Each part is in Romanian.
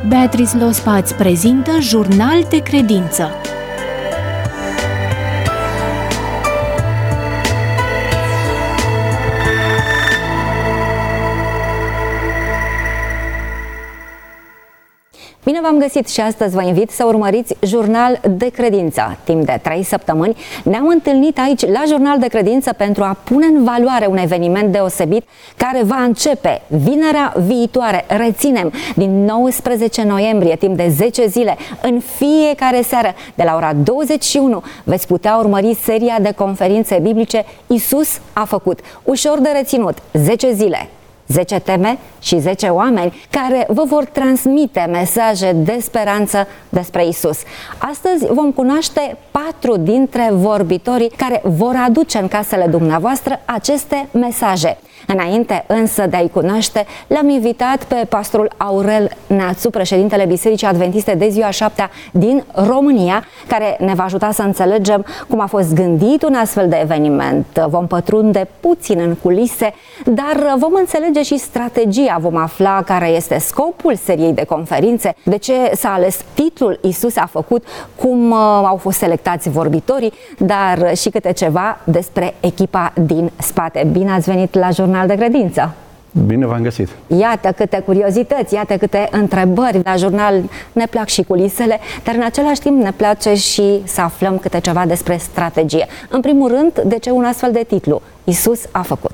Beatrice Lospa îți prezintă Jurnal de Credință. Bine v-am găsit și astăzi vă invit să urmăriți Jurnal de Credință. Timp de 3 săptămâni ne-am întâlnit aici la Jurnal de Credință pentru a pune în valoare un eveniment deosebit care va începe vinerea viitoare. Reținem, din 19 noiembrie, timp de 10 zile, în fiecare seară, de la ora 21, veți putea urmări seria de conferințe biblice Iisus a făcut. Ușor de reținut, 10 zile. 10 teme și 10 oameni care vă vor transmite mesaje de speranță despre Isus. Astăzi vom cunoaște 4 dintre vorbitorii care vor aduce în casele dumneavoastră aceste mesaje. Înainte însă de a-i cunoaște, l-am invitat pe pastorul Aurel Neațu, președintele Bisericii Adventiste de Ziua 7-a din România, care ne va ajuta să înțelegem cum a fost gândit un astfel de eveniment. Vom pătrunde puțin în culise, dar vom înțelege și strategia, vom afla care este scopul seriei de conferințe, de ce s-a ales titlul Iisus a făcut, cum au fost selectați vorbitorii, dar și câte ceva despre echipa din spate. Bine ați venit la Jurnal de Credință! Bine v-am găsit! Iată câte curiozități, iată câte întrebări. La jurnal ne plac și culisele, dar în același timp ne place și să aflăm câte ceva despre strategie. În primul rând, de ce un astfel de titlu? Iisus a făcut.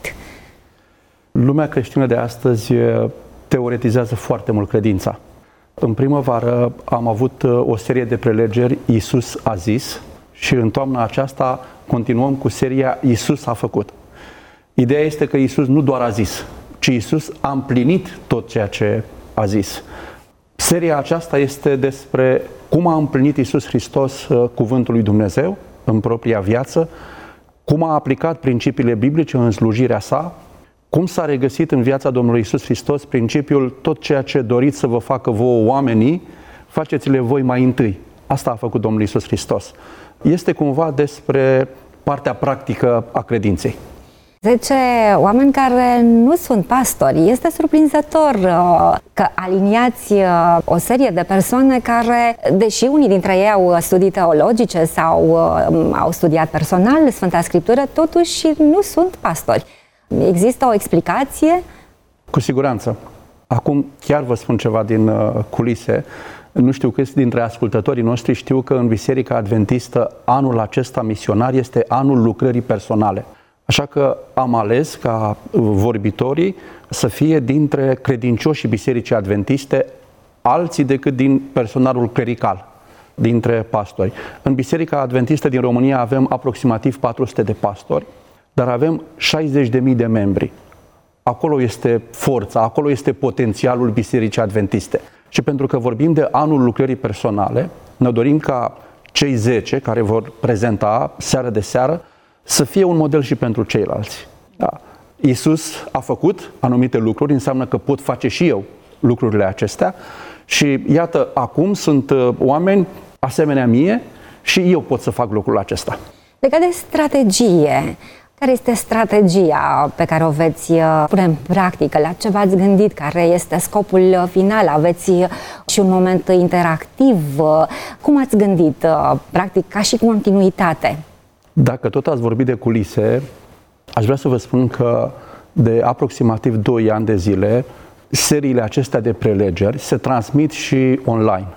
Lumea creștină de astăzi teoretizează foarte mult credința. În primăvară am avut o serie de prelegeri Iisus a zis și în toamna aceasta continuăm cu seria Iisus a făcut. Ideea este că Iisus nu doar a zis, ci Iisus a împlinit tot ceea ce a zis. Seria aceasta este despre cum a împlinit Iisus Hristos cuvântul lui Dumnezeu în propria viață, cum a aplicat principiile biblice în slujirea sa, cum s-a regăsit în viața Domnului Iisus Hristos principiul tot ceea ce doriți să vă facă vouă oamenii, faceți-le voi mai întâi. Asta a făcut Domnul Iisus Hristos. Este cumva despre partea practică a credinței. 10 oameni care nu sunt pastori. Este surprinzător că aliniați o serie de persoane care, deși unii dintre ei au studii teologice sau au studiat personal Sfânta Scriptură, totuși nu sunt pastori. Există o explicație? Cu siguranță. Acum chiar vă spun ceva din culise. Nu știu câți dintre ascultătorii noștri știu că în Biserica Adventistă anul acesta misionar este anul lucrării personale. Așa că am ales ca vorbitorii să fie dintre credincioșii Bisericii Adventiste, alții decât din personalul clerical, dintre pastori. În Biserica Adventistă din România avem aproximativ 400 de pastori, dar avem 60.000 de membri. Acolo este forța, acolo este potențialul Bisericii Adventiste. Și pentru că vorbim de anul lucrării personale, ne dorim ca cei 10 care vor prezenta seară de seară să fie un model și pentru ceilalți. Da. Iisus a făcut anumite lucruri, înseamnă că pot face și eu lucrurile acestea și iată, acum sunt oameni asemenea mie și eu pot să fac lucrul acesta. Legat de strategie, care este strategia pe care o veți pune în practică? La ce v-ați gândit? Care este scopul final? Aveți și un moment interactiv? Cum ați gândit, practic, ca și continuitate? Dacă tot ați vorbit de culise, aș vrea să vă spun că de aproximativ 2 ani de zile, seriile acestea de prelegeri se transmit și online.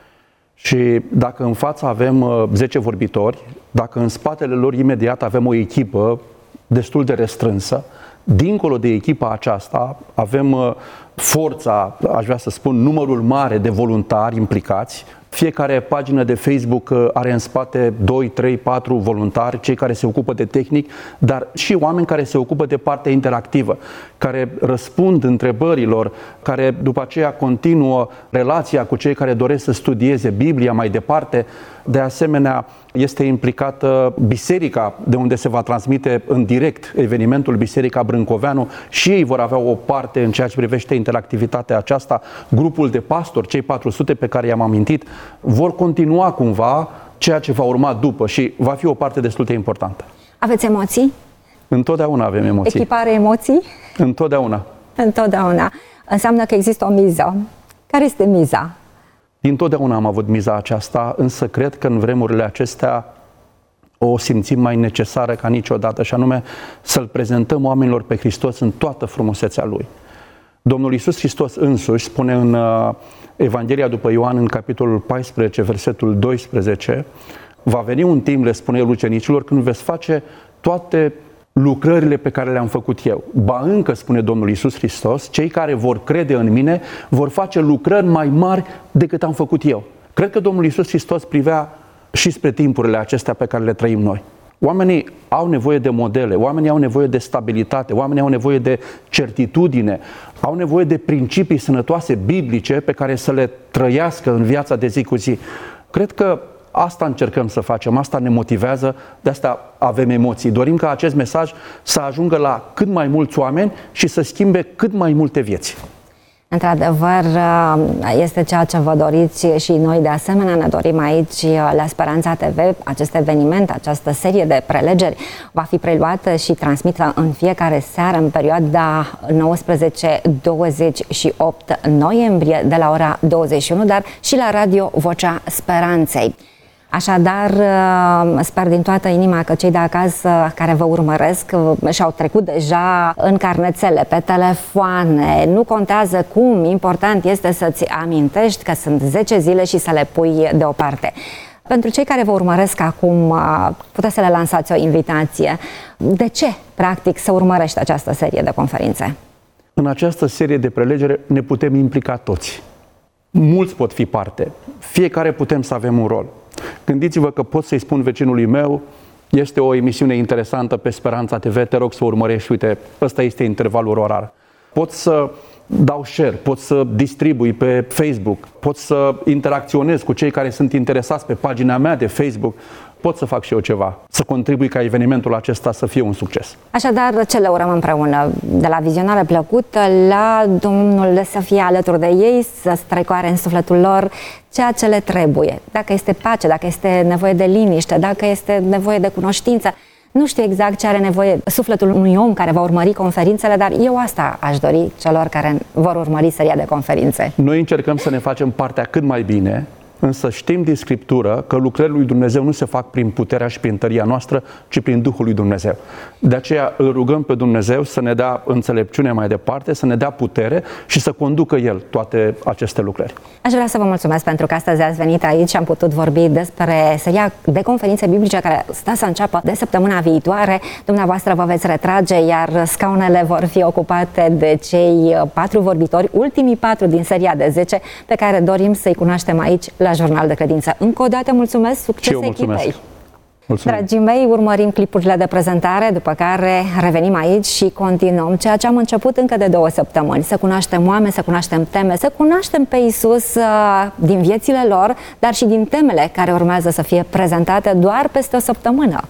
Și dacă în față avem 10 vorbitori, dacă în spatele lor imediat avem o echipă destul de restrânsă, dincolo de echipa aceasta avem forța, aș vrea să spun, numărul mare de voluntari implicați. Fiecare pagină de Facebook are în spate 2, 3, 4 voluntari, cei care se ocupă de tehnic, dar și oameni care se ocupă de partea interactivă, care răspund întrebărilor, care după aceea continuă relația cu cei care doresc să studieze Biblia mai departe. De asemenea, este implicată biserica, de unde se va transmite în direct evenimentul Biserica Brâncoveanu, și ei vor avea o parte în ceea ce privește interactivitatea aceasta. Grupul de pastori, cei 400 pe care i-am amintit, vor continua cumva ceea ce va urma după și va fi o parte destul de importantă. Aveți emoții? Întotdeauna avem emoții. Echipa are emoții? Întotdeauna. Întotdeauna. Înseamnă că există o miză. Care este miza? Dintotdeauna am avut miza aceasta, însă cred că în vremurile acestea o simțim mai necesară ca niciodată, și anume să-L prezentăm oamenilor pe Hristos în toată frumusețea Lui. Domnul Iisus Hristos însuși spune în Evanghelia după Ioan, în capitolul 14, versetul 12, va veni un timp, le spune El ucenicilor, când veți face toate lucrările pe care le-am făcut eu. Ba încă, spune Domnul Iisus Hristos, cei care vor crede în mine vor face lucrări mai mari decât am făcut eu. Cred că Domnul Iisus Hristos privea și spre timpurile acestea pe care le trăim noi. Oamenii au nevoie de modele, oamenii au nevoie de stabilitate, oamenii au nevoie de certitudine, au nevoie de principii sănătoase biblice pe care să le trăiască în viața de zi cu zi. Cred că asta încercăm să facem, asta ne motivează, de asta avem emoții. Dorim ca acest mesaj să ajungă la cât mai mulți oameni și să schimbe cât mai multe vieți. Într-adevăr, este ceea ce vă doriți și noi de asemenea ne dorim aici la Speranța TV. Acest eveniment, această serie de prelegeri va fi preluată și transmisă în fiecare seară în perioada 19-28 noiembrie de la ora 21, dar și la Radio Vocea Speranței. Așadar, sper din toată inima că cei de acasă care vă urmăresc și-au trecut deja în carnețele, pe telefoane, nu contează cum, important este să-ți amintești că sunt 10 zile și să le pui deoparte. Pentru cei care vă urmăresc acum, puteți să le lansați o invitație. De ce, practic, să urmărești această serie de conferințe? În această serie de prelegere ne putem implica toți. Mulți pot fi parte. Fiecare putem să avem un rol. Gândiți-vă că pot să-i spun vecinului meu, este o emisiune interesantă pe Speranța TV, te rog să o urmărești, uite, ăsta este intervalul orar. Pot să dau share, pot să distribui pe Facebook, pot să interacționez cu cei care sunt interesați pe pagina mea de Facebook, pot să fac și eu ceva, să contribui ca evenimentul acesta să fie un succes. Așadar, ce le urăm împreună? De la vizionare plăcută la Domnul să fie alături de ei, să strecoare în sufletul lor ceea ce le trebuie. Dacă este pace, dacă este nevoie de liniște, dacă este nevoie de cunoștință. Nu știu exact ce are nevoie sufletul unui om care va urmări conferințele, dar eu asta aș dori celor care vor urmări seria de conferințe. Noi încercăm să ne facem partea cât mai bine, însă știm din Scriptură că lucrările lui Dumnezeu nu se fac prin puterea și prin tăria noastră, ci prin Duhul lui Dumnezeu. De aceea îl rugăm pe Dumnezeu să ne dea înțelepciune mai departe, să ne dea putere și să conducă El toate aceste lucrări. Aș vrea să vă mulțumesc pentru că astăzi ați venit aici și am putut vorbi despre seria de conferințe biblice care stă să înceapă de săptămâna viitoare. Dumneavoastră vă veți retrage, iar scaunele vor fi ocupate de cei 4 vorbitori, ultimii 4 din seria de 10, pe care dorim să-i cunoaștem aici la Jurnal de Credință. Încă o dată mulțumesc, succes echipei! Dragii mei, urmărim clipurile de prezentare, după care revenim aici și continuăm ceea ce am început încă de 2 săptămâni. Să cunoaștem oameni, să cunoaștem teme, să cunoaștem pe Iisus din viețile lor, dar și din temele care urmează să fie prezentate doar peste o săptămână.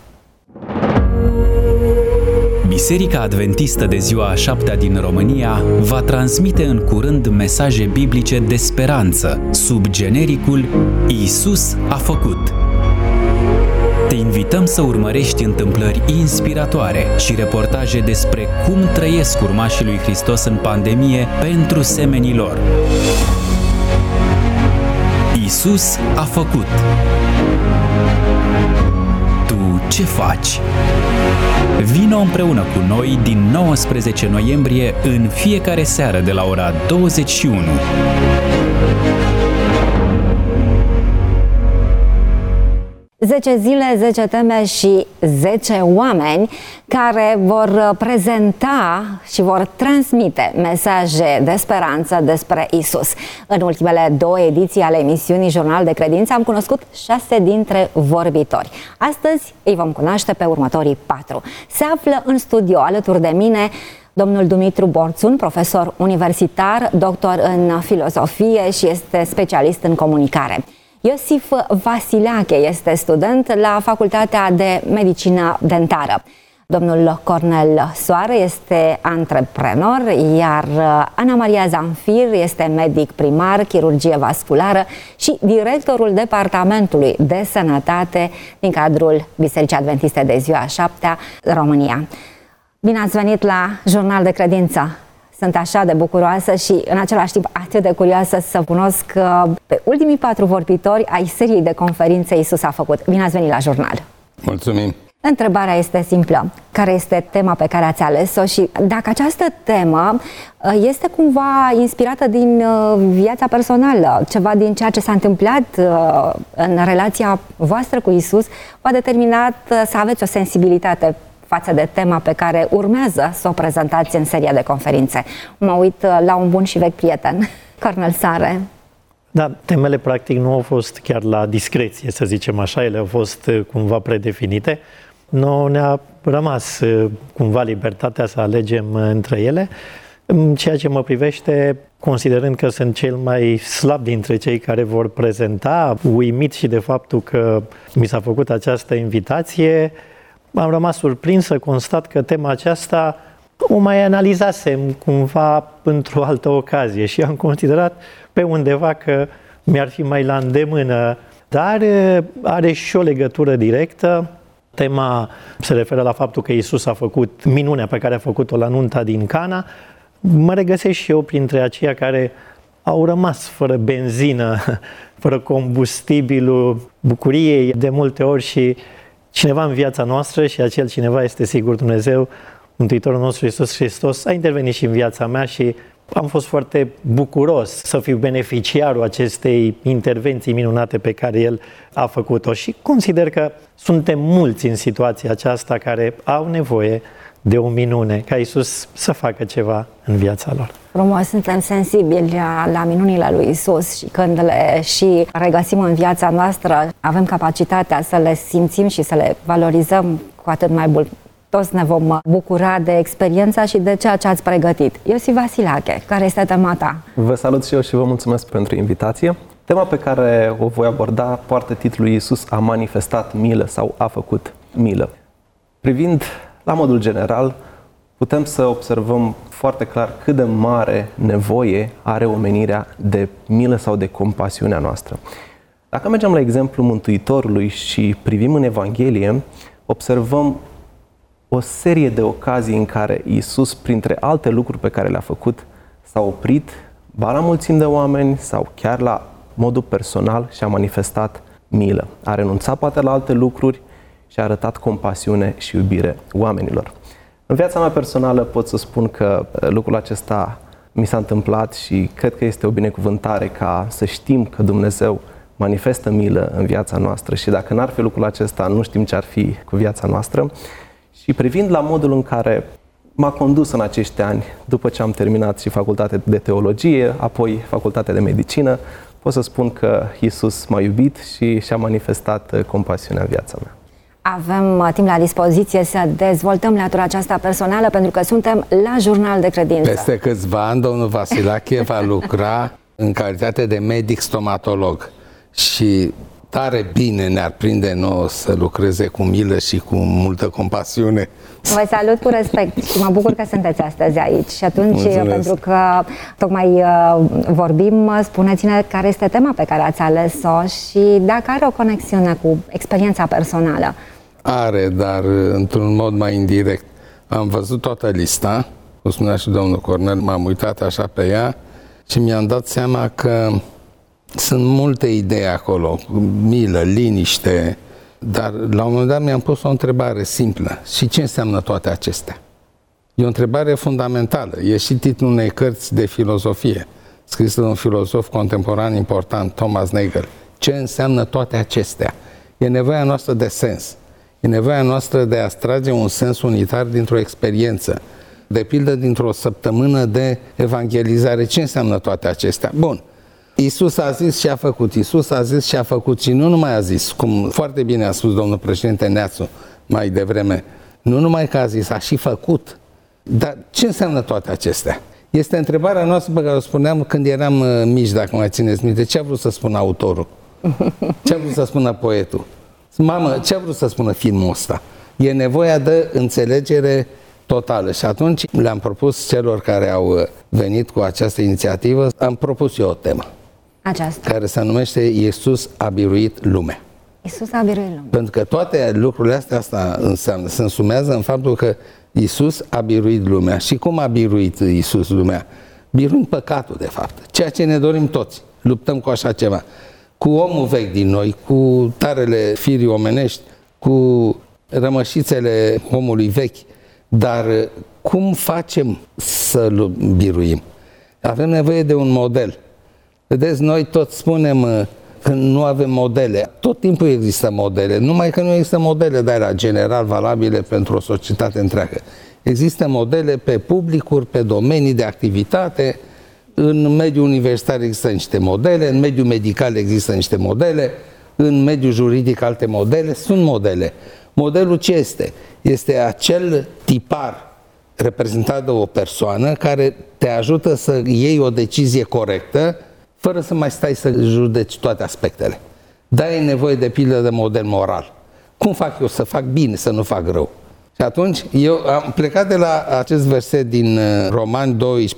Biserica Adventistă de ziua a 7-a din România va transmite în curând mesaje biblice de speranță sub genericul Iisus a făcut. Te invităm să urmărești întâmplări inspiratoare și reportaje despre cum trăiesc urmașii lui Hristos în pandemie pentru semenii lor. Iisus a făcut. Tu ce faci? Vino împreună cu noi din 19 noiembrie în fiecare seară de la ora 21. 10 zile, 10 teme și 10 oameni care vor prezenta și vor transmite mesaje de speranță despre Isus. În ultimele 2 ediții ale emisiunii Jurnal de Credință am cunoscut 6 dintre vorbitori. Astăzi îi vom cunoaște pe următorii 4. Se află în studio alături de mine domnul Dumitru Borțun, profesor universitar, doctor în filozofie și este specialist în comunicare. Iosif Vasileache este student la Facultatea de Medicină Dentară. Domnul Cornel Soare este antreprenor, iar Ana Maria Zanfir este medic primar, chirurgie vasculară și directorul Departamentului de Sănătate din cadrul Bisericii Adventiste de ziua a 7-a, România. Bine ați venit la Jurnal de Credință! Sunt așa de bucuroasă și în același timp atât de curioasă să cunosc pe ultimii 4 vorbitori ai seriei de conferințe Iisus a făcut. Bine ați venit la jurnal! Mulțumim! Întrebarea este simplă. Care este tema pe care ați ales-o și dacă această temă este cumva inspirată din viața personală, ceva din ceea ce s-a întâmplat în relația voastră cu Iisus, v-a determinat să aveți o sensibilitate față de tema pe care urmează să o prezentați în seria de conferințe. Mă uit la un bun și vechi prieten, Cornel Sare. Da, temele practic nu au fost chiar la discreție, să zicem așa, ele au fost cumva predefinite. Noi ne-a rămas cumva libertatea să alegem între ele. În ceea ce mă privește, considerând că sunt cel mai slab dintre cei care vor prezenta, uimit și de faptul că mi s-a făcut această invitație, am rămas surprins să constat că tema aceasta o mai analizasem cumva într-o altă ocazie și am considerat pe undeva că mi-ar fi mai la îndemână, dar are și o legătură directă. Tema se referă la faptul că Iisus a făcut minunea pe care a făcut-o la nunta din Cana. Mă regăsesc și eu printre aceia care au rămas fără benzină, fără combustibilul bucuriei de multe ori și cineva în viața noastră, și acel cineva este sigur Dumnezeu, Mântuitorul nostru Iisus Hristos, a intervenit și în viața mea și am fost foarte bucuros să fiu beneficiarul acestei intervenții minunate pe care El a făcut-o și consider că suntem mulți în situația aceasta care au nevoie de o minune, ca Iisus să facă ceva în viața lor. Frumos, suntem sensibili la minunile lui Iisus și când le și regăsim în viața noastră, avem capacitatea să le simțim și să le valorizăm cu atât mai mult. Toți ne vom bucura de experiența și de ceea ce ați pregătit. Iosif Vasilache, care este tema ta? Vă salut și eu și vă mulțumesc pentru invitație. Tema pe care o voi aborda poartă titlul Iisus a manifestat milă sau a făcut milă. Privind la modul general, putem să observăm foarte clar cât de mare nevoie are omenirea de milă sau de compasiunea noastră. Dacă mergem la exemplul Mântuitorului și privim în Evanghelie, observăm o serie de ocazii în care Iisus, printre alte lucruri pe care le-a făcut, s-a oprit ba la mulțimi de oameni sau chiar la modul personal și a manifestat milă. A renunțat poate la alte lucruri și a arătat compasiune și iubire oamenilor. În viața mea personală pot să spun că lucrul acesta mi s-a întâmplat și cred că este o binecuvântare ca să știm că Dumnezeu manifestă milă în viața noastră și dacă n-ar fi lucrul acesta, nu știm ce ar fi cu viața noastră. Și privind la modul în care m-a condus în acești ani, după ce am terminat și facultatea de teologie, apoi facultatea de medicină, pot să spun că Iisus m-a iubit și și-a manifestat compasiunea în viața mea. Avem timp la dispoziție să dezvoltăm latura aceasta personală pentru că suntem la Jurnal de Credință. Peste câțiva ani, domnul Vasilache va lucra în calitate de medic stomatolog și tare bine ne-ar prinde nouă să lucreze cu milă și cu multă compasiune. Vă salut cu respect și mă bucur că sunteți astăzi aici. Și atunci, mulțumesc. Pentru că tocmai vorbim, spuneți-ne care este tema pe care ați ales-o și dacă are o conexiune cu experiența personală. Are, dar într-un mod mai indirect. Am văzut toată lista, cum spunea și domnul Cornel, m-am uitat așa pe ea și mi-am dat seama că sunt multe idei acolo, milă, liniște, dar la un moment dat mi-am pus o întrebare simplă. Și ce înseamnă toate acestea? E o întrebare fundamentală. E și titlul unei cărți de filozofie, scrisă de un filozof contemporan important, Thomas Nagel. Ce înseamnă toate acestea? E nevoia noastră de sens. E nevoia noastră de a trage un sens unitar dintr-o experiență. De pildă, dintr-o săptămână de evangelizare. Ce înseamnă toate acestea? Bun. Iisus a zis și a făcut, Iisus a zis și a făcut și nu numai a zis, cum foarte bine a spus domnul președinte Neațu mai devreme, nu numai că a zis, a și făcut. Dar ce înseamnă toate acestea? Este întrebarea noastră pe care o spuneam când eram mici, dacă mai țineți minte. Ce a vrut să spună autorul? Ce a vrut să spună poetul? Mamă, ce a vrut să spună filmul ăsta? E nevoia de înțelegere totală. Și atunci le-am propus celor care au venit cu această inițiativă, am propus eu o temă. Aceasta. Care se numește Iisus a biruit lumea. Iisus a biruit lumea. Pentru că toate lucrurile astea înseamnă, se însumează în faptul că Iisus a biruit lumea. Și cum a biruit Iisus lumea? Biruind păcatul, de fapt. Ceea ce ne dorim toți. Luptăm cu așa ceva. Cu omul vechi din noi, cu tarele firii omenești, cu rămășițele omului vechi. Dar cum facem să-l biruim? Avem nevoie de un model. Vedeți, noi tot spunem că nu avem modele. Tot timpul există modele, numai că nu există modele de alea general valabile pentru o societate întreagă. Există modele pe publicuri, pe domenii de activitate. În mediul universitar există niște modele, în mediul medical există niște modele, în mediul juridic alte modele. Sunt modele. Modelul ce este? Este acel tipar reprezentat de o persoană care te ajută să iei o decizie corectă fără să mai stai să judeci toate aspectele. Dar ai nevoie de pildă de model moral. Cum fac eu să fac bine, să nu fac rău? Și atunci eu am plecat de la acest verset din Romani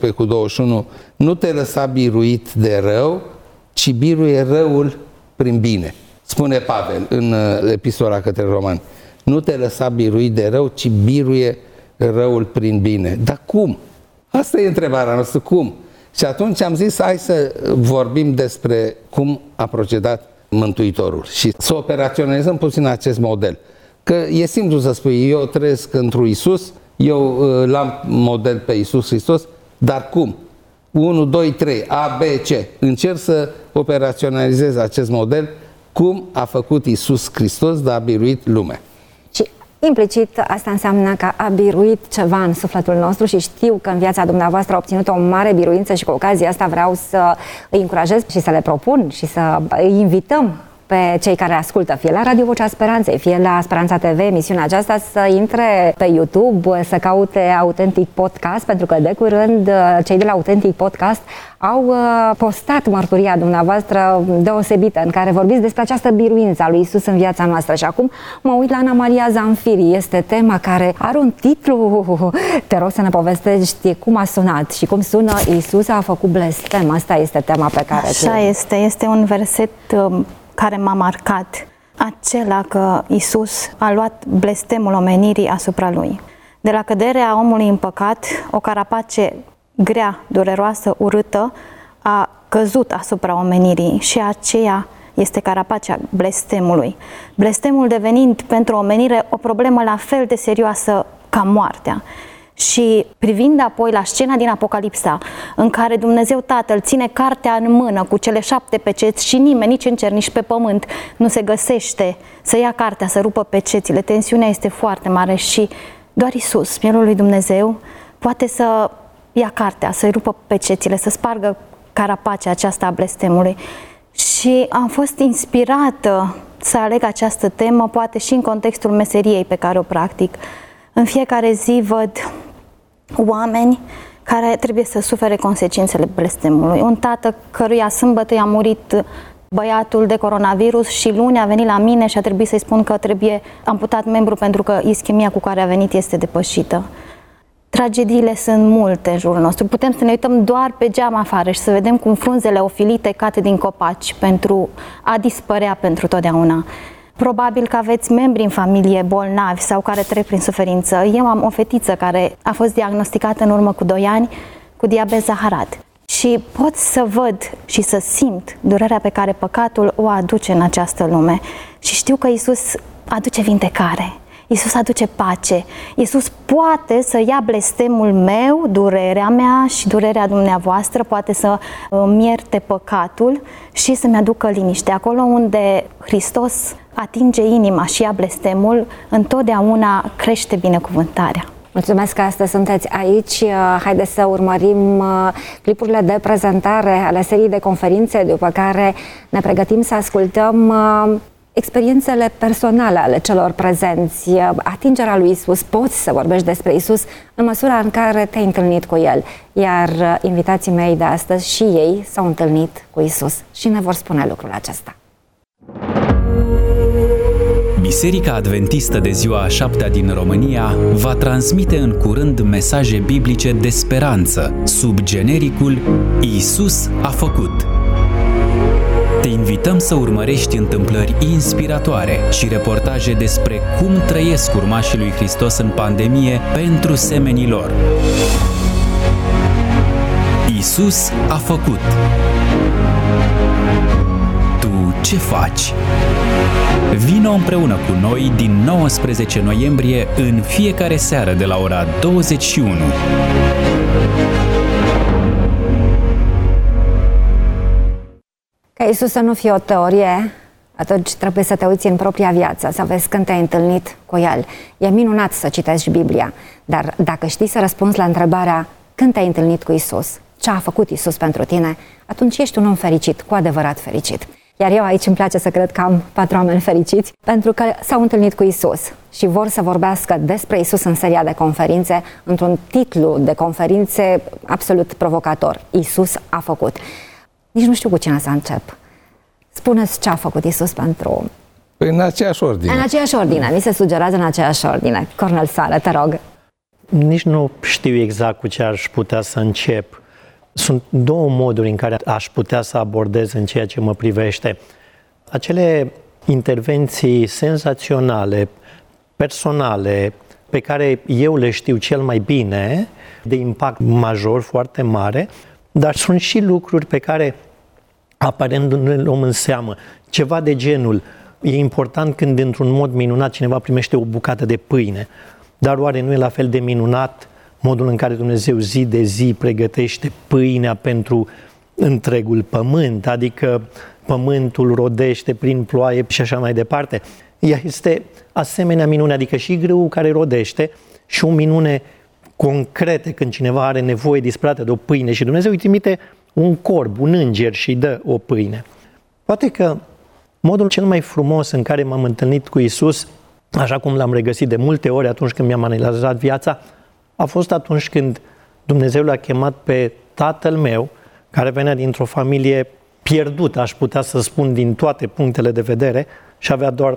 12:21. Nu te lăsa biruit de rău, ci biruie răul prin bine. Spune Pavel în epistola către Romani. Nu te lăsa biruit de rău, ci biruie răul prin bine. Dar cum? Asta e întrebarea noastră, cum? Și atunci am zis, hai să vorbim despre cum a procedat Mântuitorul și să operaționalizăm puțin acest model. Că e simplu să spui, eu trăiesc într-un Iisus, eu l-am model pe Iisus Hristos, dar cum? 1, 2, 3, A, B, C. Încerc să operaționalizez acest model, cum a făcut Iisus Hristos de a biruit lumea. Și implicit asta înseamnă că a biruit ceva în sufletul nostru și știu că în viața dumneavoastră a obținut o mare biruință și cu ocazia asta vreau să îi încurajez și să le propun și să îi invităm pe cei care ascultă, fie la Radio Vocea Speranței, fie la Speranța TV, emisiunea aceasta, să intre pe YouTube, să caute Autentic Podcast, pentru că de curând cei de la Autentic Podcast au postat mărturia dumneavoastră deosebită, în care vorbiți despre această biruință a lui Iisus în viața noastră. Și acum mă uit la Ana Maria Zanfiri. Este tema care are un titlu. Te rog să ne povestești cum a sunat și cum sună. Iisus a făcut blestem. Asta este tema pe care... Așa este. Este un verset care m-a marcat, acela că Iisus a luat blestemul omenirii asupra lui. De la căderea omului în păcat, o carapace grea, dureroasă, urâtă, a căzut asupra omenirii și aceea este carapacea blestemului. Blestemul devenind pentru omenire o problemă la fel de serioasă ca moartea. Și privind apoi la scena din Apocalipsa, în care Dumnezeu Tatăl ține cartea în mână cu cele 7 peceți și nimeni, nici în cer, nici pe pământ, nu se găsește să ia cartea, să rupă pecețile. Tensiunea este foarte mare și doar Iisus, Mielul lui Dumnezeu, poate să ia cartea, să-i rupă pecețile, să spargă carapacea aceasta a blestemului. Și am fost inspirată să aleg această temă, poate și în contextul meseriei pe care o practic. În fiecare zi văd oameni care trebuie să sufere consecințele blestemului. Un tată căruia sâmbătă i-a murit băiatul de coronavirus și luni a venit la mine și a trebuit să-i spun că trebuie amputat membru pentru că ischemia cu care a venit este depășită. Tragediile sunt multe în jurul nostru. Putem să ne uităm doar pe geam afară și să vedem cum frunzele ofilite cad din copaci pentru a dispărea pentru totdeauna. Probabil că aveți membri în familie bolnavi sau care trec prin suferință. Eu am o fetiță care a fost diagnosticată în urmă cu 2 ani cu diabet zaharat. Și pot să văd și să simt durerea pe care păcatul o aduce în această lume. Și știu că Iisus aduce vindecare. Iisus aduce pace. Iisus poate să ia blestemul meu, durerea mea și durerea dumneavoastră, poate să îmi ierte păcatul și să-mi aducă liniște. Acolo unde Hristos atinge inima și ia blestemul, întotdeauna crește binecuvântarea. Mulțumesc că astăzi sunteți aici. Haideți să urmărim clipurile de prezentare ale seriei de conferințe, după care ne pregătim să ascultăm experiențele personale ale celor prezenți, atingerea lui Iisus. Poți să vorbești despre Iisus în măsura în care te-ai întâlnit cu El. Iar invitații mei de astăzi și ei s-au întâlnit cu Iisus și ne vor spune lucrul acesta. Biserica Adventistă de ziua a 7-a din România va transmite în curând mesaje biblice de speranță sub genericul Iisus a făcut. Te invităm să urmărești întâmplări inspiratoare și reportaje despre cum trăiesc urmașii lui Hristos în pandemie pentru semenii lor. Iisus a făcut. Tu ce faci? Vino împreună cu noi din 19 noiembrie în fiecare seară de la ora 21. Ca Iisus să nu fie o teorie, atunci trebuie să te uiți în propria viață, să vezi când te-ai întâlnit cu El. E minunat să citești Biblia, dar dacă știi să răspunzi la întrebarea când te-ai întâlnit cu Iisus, ce a făcut Iisus pentru tine, atunci ești un om fericit, cu adevărat fericit. Iar eu aici îmi place să cred că am 4 oameni fericiți pentru că s-au întâlnit cu Iisus și vor să vorbească despre Iisus în seria de conferințe, într-un titlu de conferințe absolut provocator. Iisus a făcut. Nici nu știu cu cine să încep. Spuneți ce a făcut Iisus pentru... Păi în aceeași ordine. În aceeași ordine. Mi se sugerează în aceeași ordine. Cornel Sală, te rog. Nici nu știu exact cu ce aș putea să încep. Sunt 2 moduri în care aș putea să abordez în ceea ce mă privește. Acele intervenții senzaționale, personale, pe care eu le știu cel mai bine, de impact major, foarte mare, dar sunt și lucruri pe care aparent nu le luăm în seamă. Ceva de genul, e important când într-un mod minunat cineva primește o bucată de pâine, dar oare nu e la fel de minunat modul în care Dumnezeu zi de zi pregătește pâinea pentru întregul pământ, adică pământul rodește prin ploaie și așa mai departe. Ea este asemenea minune, adică și grâul care rodește și o minune concrete când cineva are nevoie disperată de o pâine și Dumnezeu îi trimite un corb, un înger și îi dă o pâine. Poate că modul cel mai frumos în care m-am întâlnit cu Iisus, așa cum l-am regăsit de multe ori atunci când mi-am analizat viața, a fost atunci când Dumnezeu l-a chemat pe tatăl meu, care venea dintr-o familie pierdută, aș putea să spun, din toate punctele de vedere, și avea doar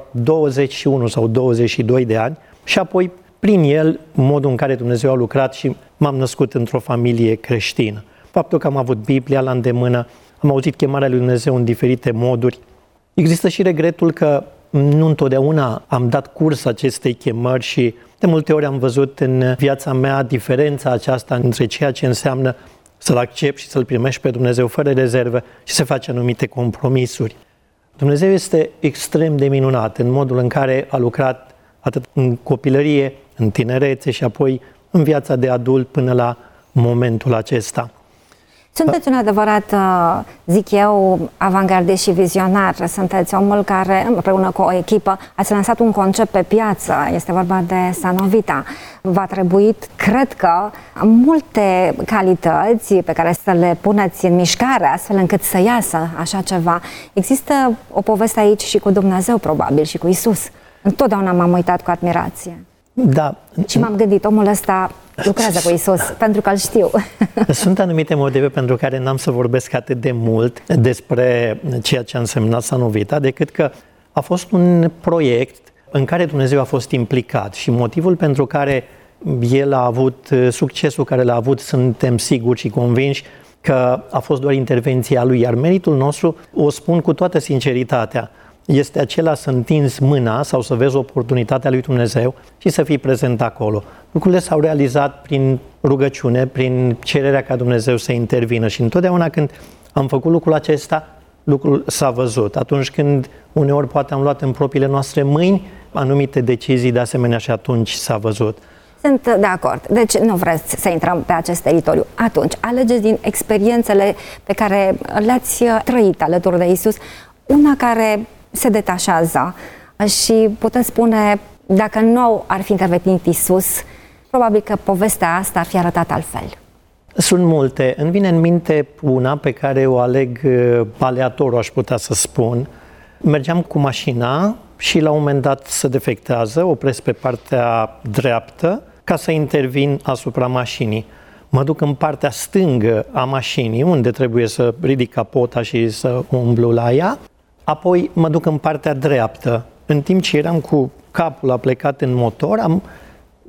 21 sau 22 de ani, și apoi, prin el, modul în care Dumnezeu a lucrat și m-am născut într-o familie creștină. Faptul că am avut Biblia la îndemână, am auzit chemarea lui Dumnezeu în diferite moduri. Există și regretul că nu întotdeauna am dat curs acestei chemări și de multe ori am văzut în viața mea diferența aceasta între ceea ce înseamnă să-L accepti și să-L primești pe Dumnezeu fără rezervă și să faci anumite compromisuri. Dumnezeu este extrem de minunat în modul în care a lucrat atât în copilărie, în tinerețe și apoi în viața de adult până la momentul acesta. Sunteți un adevărat, zic eu, avangardist și vizionar. Sunteți omul care, împreună cu o echipă, ați lansat un concept pe piață. Este vorba de Sanovita. V-a trebuit, cred că, multe calități pe care să le puneți în mișcare, astfel încât să iasă așa ceva. Există o poveste aici și cu Dumnezeu, probabil, și cu Iisus. Întotdeauna m-am uitat cu admirație. Da. Și m-am gândit, omul ăsta lucrează cu Iisus, pentru că îl știu. Sunt anumite motive pentru care n-am să vorbesc atât de mult despre ceea ce a însemnat Sanovita, decât că a fost un proiect în care Dumnezeu a fost implicat și motivul pentru care el a avut succesul care l-a avut, suntem siguri și convinși că a fost doar intervenția lui, iar meritul nostru, o spun cu toată sinceritatea, este acela să întinzi mâna sau să vezi oportunitatea lui Dumnezeu și să fii prezent acolo. Lucrurile s-au realizat prin rugăciune, prin cererea ca Dumnezeu să intervină și întotdeauna când am făcut lucrul acesta, lucrul s-a văzut. Atunci când uneori poate am luat în propriile noastre mâini anumite decizii, de asemenea și atunci s-a văzut. Sunt de acord. Deci nu vreți să intrăm pe acest teritoriu. Atunci, alegeți din experiențele pe care le-ați trăit alături de Iisus, una care se detașează și puteți spune, dacă nu ar fi intervenit Iisus, probabil că povestea asta ar fi arătat altfel. Sunt multe. Îmi vine în minte una pe care o aleg aleator, aș putea să spun. Mergeam cu mașina și la un moment dat se defectează, opresc pe partea dreaptă ca să intervin asupra mașinii. Mă duc în partea stângă a mașinii, unde trebuie să ridic capota și să umblu la ea. Apoi mă duc în partea dreaptă. În timp ce eram cu capul aplecat în motor, am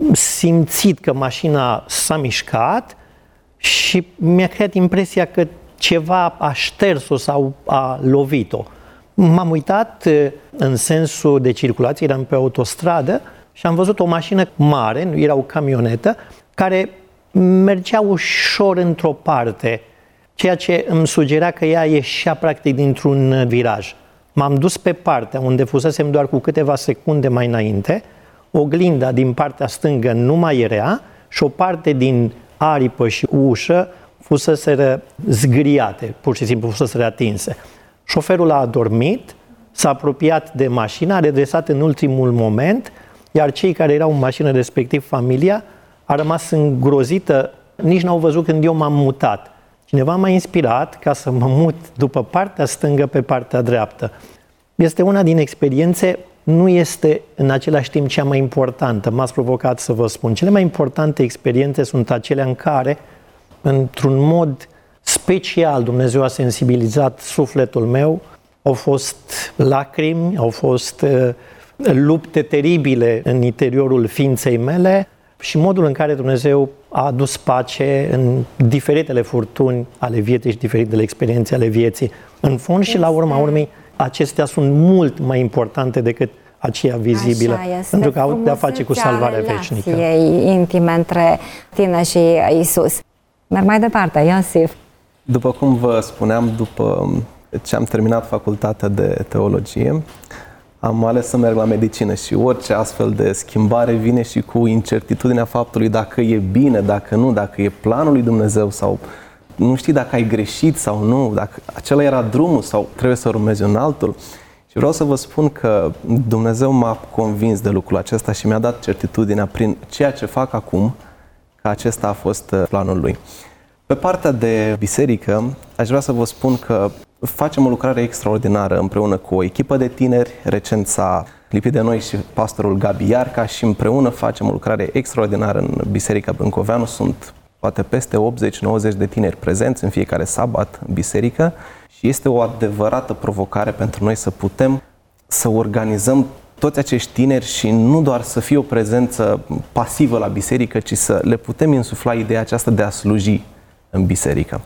simțit că mașina s-a mișcat și mi-a creat impresia că ceva a șters-o sau a lovit-o. M-am uitat în sensul de circulație, eram pe autostradă și am văzut o mașină mare, nu era o camionetă, care mergea ușor într-o parte, ceea ce îmi sugera că ea ieșea practic dintr-un viraj. M-am dus pe partea unde fusesem doar cu câteva secunde mai înainte, oglinda din partea stângă nu mai era și o parte din aripă și ușă fuseseră zgriate, pur și simplu fuseseră atinse. Șoferul a adormit, s-a apropiat de mașină, a redresat în ultimul moment, iar cei care erau în mașină, respectiv familia, a rămas îngrozită, nici n-au văzut când eu m-am mutat. Cineva m-a inspirat ca să mă mut după partea stângă pe partea dreaptă. Este una din experiențe, nu este în același timp cea mai importantă. M-ați provocat să vă spun. Cele mai importante experiențe sunt acelea în care, într-un mod special, Dumnezeu a sensibilizat sufletul meu. Au fost lacrimi, au fost lupte teribile în interiorul ființei mele și modul în care Dumnezeu a adus pace în diferitele furtuni ale vieții și diferitele experiențe ale vieții. În fond și la urma urmei, acestea sunt mult mai importante decât aceea vizibilă, pentru că au de-a face cu salvarea veșnică. Intime între tine și Iisus. Merg mai departe, Iosif. După cum vă spuneam, după ce am terminat facultatea de teologie, am ales să merg la medicină și orice astfel de schimbare vine și cu incertitudinea faptului dacă e bine, dacă nu, dacă e planul lui Dumnezeu sau nu știi dacă ai greșit sau nu, dacă acela era drumul sau trebuie să urmezi un altul. Și vreau să vă spun că Dumnezeu m-a convins de lucrul acesta și mi-a dat certitudinea prin ceea ce fac acum, că acesta a fost planul Lui. Pe partea de biserică, aș vrea să vă spun că facem o lucrare extraordinară împreună cu o echipă de tineri. Recent s-a lipit de noi și pastorul Gabi Iarca și împreună facem o lucrare extraordinară în Biserica Brâncoveanu. Sunt poate peste 80-90 de tineri prezenți în fiecare sabat în biserică și este o adevărată provocare pentru noi să putem să organizăm toți acești tineri și nu doar să fie o prezență pasivă la biserică, ci să le putem insufla ideea aceasta de a sluji în biserică.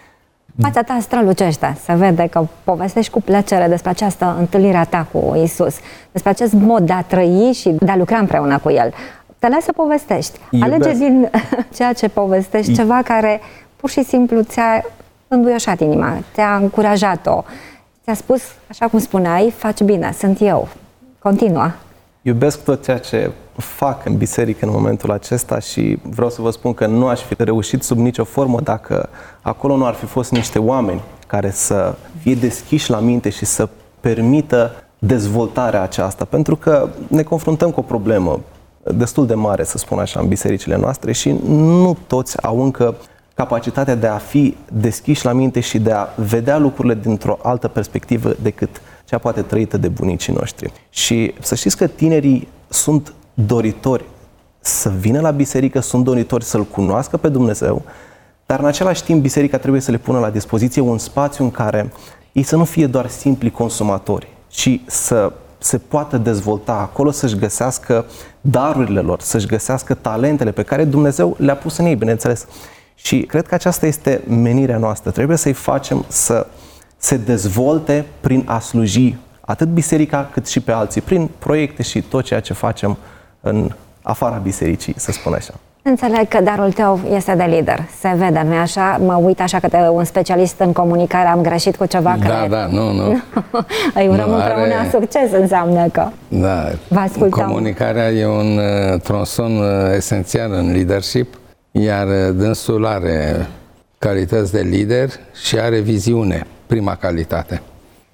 Fața ta strălucește, se vede că povestești cu plăcere despre această întâlnire a ta cu Iisus, despre acest mod de a trăi și de a lucra împreună cu El. Te las să povestești. Alege din ceea ce povestești ceva care pur și simplu ți-a înduioșat inima, te-a încurajat-o, ți-a spus, așa cum spuneai, faci bine, sunt eu. Continuă. Iubesc tot ceea ce fac în biserică în momentul acesta și vreau să vă spun că nu aș fi reușit sub nicio formă dacă acolo nu ar fi fost niște oameni care să fie deschiși la minte și să permită dezvoltarea aceasta. Pentru că ne confruntăm cu o problemă destul de mare, să spun așa, în bisericile noastre și nu toți au încă capacitatea de a fi deschiși la minte și de a vedea lucrurile dintr-o altă perspectivă decât cea poate trăită de bunicii noștri. Și să știți că tinerii sunt doritori să vină la biserică, sunt doritori să-L cunoască pe Dumnezeu, dar în același timp biserica trebuie să le pună la dispoziție un spațiu în care ei să nu fie doar simpli consumatori, ci să se poată dezvolta acolo, să-și găsească darurile lor, să-și găsească talentele pe care Dumnezeu le-a pus în ei, bineînțeles. Și cred că aceasta este menirea noastră. Trebuie să-i facem să se dezvolte prin a sluji atât biserica cât și pe alții, prin proiecte și tot ceea ce facem în afara bisericii, să spun așa. Înțeleg că darul tău este de lider. Se vede, nu-i așa? Mă uit așa că te un specialist în comunicare, am greșit cu ceva. Nu. Îi urăm împreună succes, înseamnă că vă ascultăm. Comunicarea e un tronson esențial în leadership, iar dânsul are calități de lider și are viziune, prima calitate.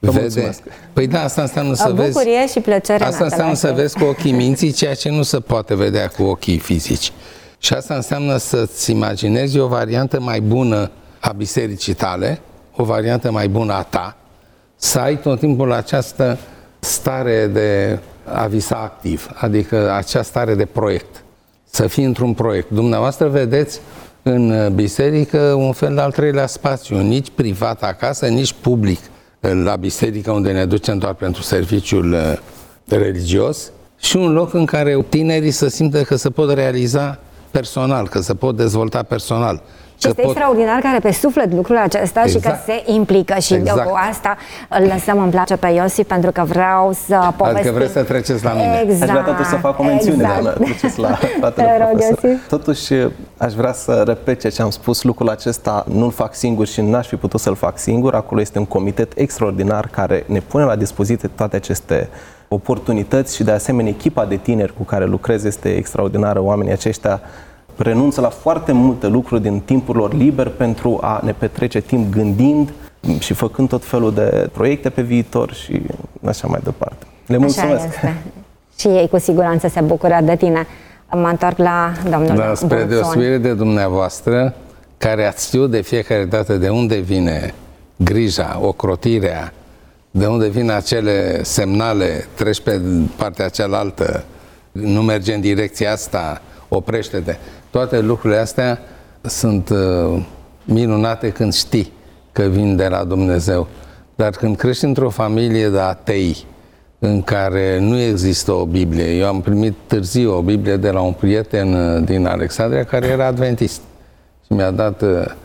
Păi da, asta înseamnă să vezi. Bucurie și plăcere. Asta înseamnă să vezi cu ochii minții ceea ce nu se poate vedea cu ochii fizici. Și asta înseamnă să-ți imaginezi o variantă mai bună a bisericii tale, o variantă mai bună a ta, să ai tot timpul această stare de a visa activ, adică acea stare de proiect, să fii într-un proiect. Dumneavoastră vedeți în biserică un fel de al treilea spațiu, nici privat acasă, nici public la biserică unde ne ducem doar pentru serviciul religios și un loc în care tinerii să simtă că se pot realiza personal, că se pot dezvolta personal. Și este extraordinar că are pe suflet lucrul acesta și că se implică și eu cu asta îl lăsăm, îmi place pe Iosif pentru că vreau să povestim. Adică vreți să treceți la mine. Aș vrea totuși să fac o mențiune, doamnă, treceți la fratele profesor. Totuși aș vrea să repet ce am spus, lucrul acesta nu-l fac singur și n-aș fi putut să-l fac singur. Acolo este un comitet extraordinar care ne pune la dispoziție toate aceste oportunități și de asemenea echipa de tineri cu care lucrez este extraordinară. Oamenii aceștia renunță la foarte multe lucruri din timpul lor liber pentru a ne petrece timp gândind și făcând tot felul de proiecte pe viitor și așa mai departe. Le mulțumesc! Și ei cu siguranță se bucură de tine. Mă întorc la domnul Bunson. Spre deosebire de dumneavoastră, care ați știut de fiecare dată de unde vine grija, ocrotirea, de unde vin acele semnale, treci pe partea cealaltă, nu merge în direcția asta, oprește-te. Toate lucrurile astea sunt minunate când știi că vin de la Dumnezeu. Dar când crești într-o familie de atei, în care nu există o Biblie, eu am primit târziu o Biblie de la un prieten din Alexandria care era adventist și mi-a dat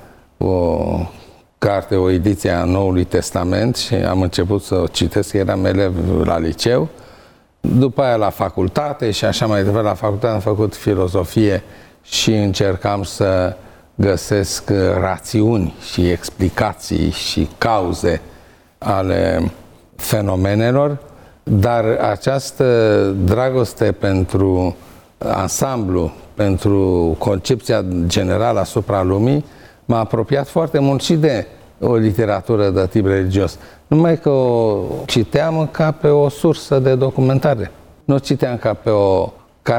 o carte, o ediție a Noului Testament și am început să o citesc, eram elev la liceu, după aia la facultate și așa mai departe. La facultate am făcut filozofie și încercam să găsesc rațiuni și explicații și cauze ale fenomenelor, dar această dragoste pentru ansamblu, pentru concepția generală asupra lumii, m-a apropiat foarte mult și de o literatură de tip religios. Numai că o citeam ca pe o sursă de documentare. Nu o citeam ca pe o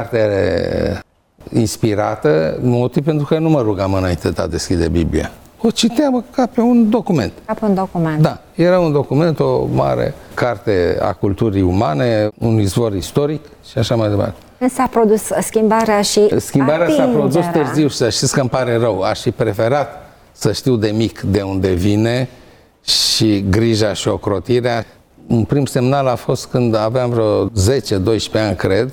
carte inspirată, motiv pentru că nu mă rugam înainte de a deschide Biblia. O citeam ca pe un document. Ca pe un document. Da, era un document, o mare carte a culturii umane, un izvor istoric și așa mai departe. S-a produs schimbarea și Schimbarea s-a produs târziu și să știți că îmi pare rău. Aș fi preferat să știu de mic de unde vine și grija și ocrotirea. Un prim semnal a fost când aveam vreo 10-12 ani, cred,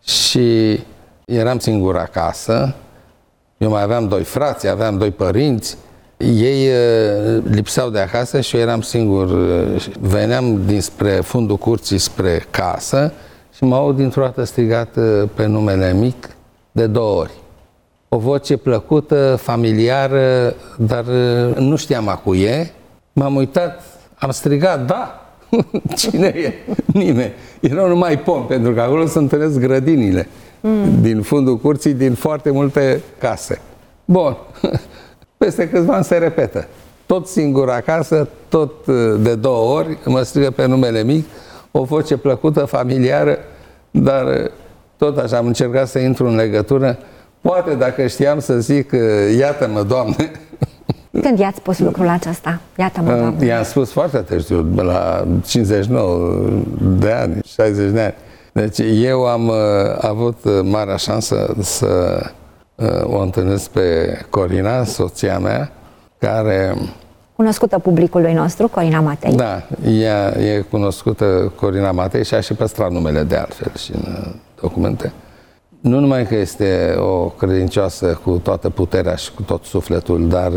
și eram singur acasă. Eu mai aveam 2 frați, aveam 2 părinți. Ei lipseau de acasă și eu eram singur. Veneam dinspre fundul curții spre casă și mă aud dintr-o dată strigat pe numele mic de 2 ori. O voce plăcută, familiară, dar nu știam a cui e. M-am uitat, am strigat, da! Cine e? Nimeni. Erau numai pomi, pentru că acolo se întâlnesc grădinile din fundul curții, din foarte multe case. Bun. Peste câțiva ani se repetă. Tot singur acasă, tot de 2 ori, mă strigă pe numele mic, o voce plăcută, familiară, dar tot așa am încercat să intru în legătură. Poate dacă știam să zic, iată-mă, Doamne. Când i-ați spus lucrul acesta? Iată-mă, Doamne. I-am spus foarte târziu, la 59 de ani, 60 de ani. Deci eu am avut marea șansă să o întâlnesc pe Corina, soția mea, care... Cunoscută publicului nostru, Corina Matei. Da, ea e cunoscută, Corina Matei, și a și păstrat numele de altfel și în documente. Nu numai că este o credincioasă cu toată puterea și cu tot sufletul, dar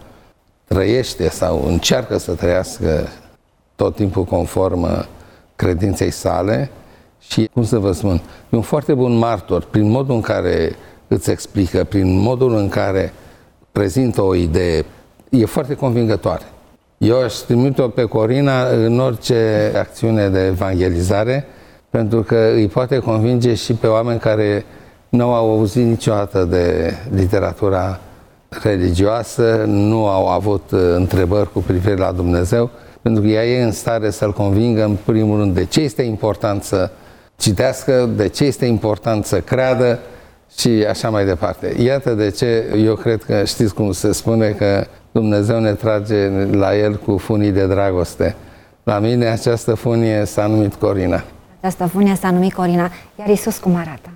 trăiește sau încearcă să trăiască tot timpul conform credinței sale și, cum să vă spun, e un foarte bun martor prin modul în care îți explică, prin modul în care prezintă o idee, e foarte convingătoare. Eu aș trimite-o pe Corina în orice acțiune de evangelizare, pentru că îi poate convinge și pe oameni care nu au auzit niciodată de literatura religioasă, nu au avut întrebări cu privire la Dumnezeu, pentru că ea e în stare să-l convingă, în primul rând, de ce este important să citească, de ce este important să creadă și așa mai departe. Iată de ce eu cred că, știți cum se spune, că Dumnezeu ne trage la El cu funii de dragoste. La mine această funie s-a numit Corina. Această funie s-a numit Corina. Iar Iisus cum arată?